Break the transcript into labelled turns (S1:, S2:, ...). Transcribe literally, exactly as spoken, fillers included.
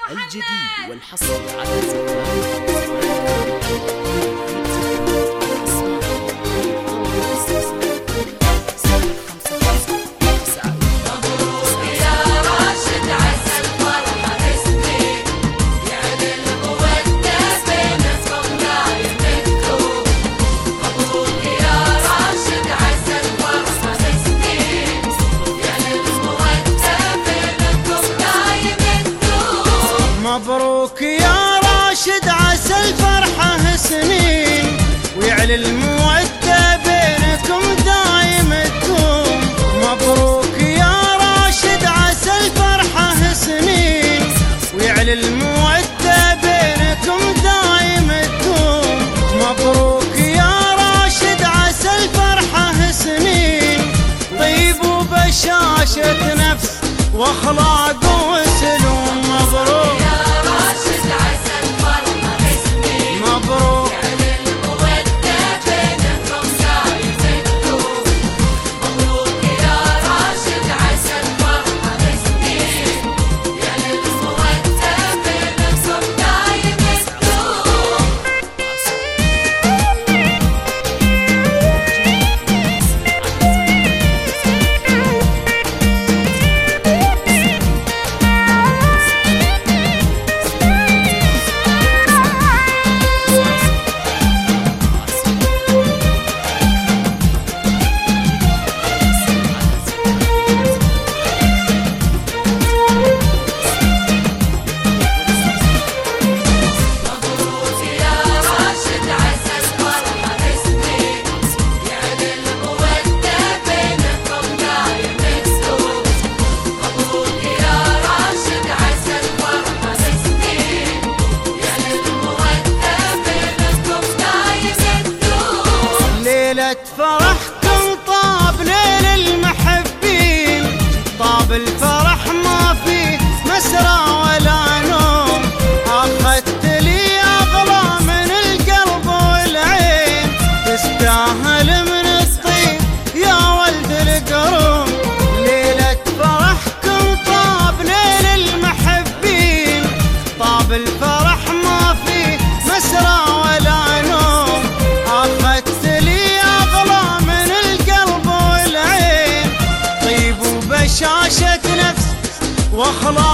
S1: الجديد والحصري على زمان.
S2: مبروك يا راشد عسى الفرحة سنين ويعلى المودة بينكم دايم تدوم. مبروك يا راشد عسى الفرحة سنين ويعلى المودة بينكم دايم تدوم. مبروك يا راشد عسى الفرحة سنين طيب وبشاشة نفس واخلاق وسلوم. مبروك فرحكم طاب ليل المحبين. طاب الفرح ما فيه مسرى ولا نوم. أخذت لي أغلى من القلب والعين تستاهل من الطيب يا ولد القروم. ليلة فرحكم طاب ليل المحبين. طاب الفرح ما فيه مسرى ولا نوم. أخذت واخلاق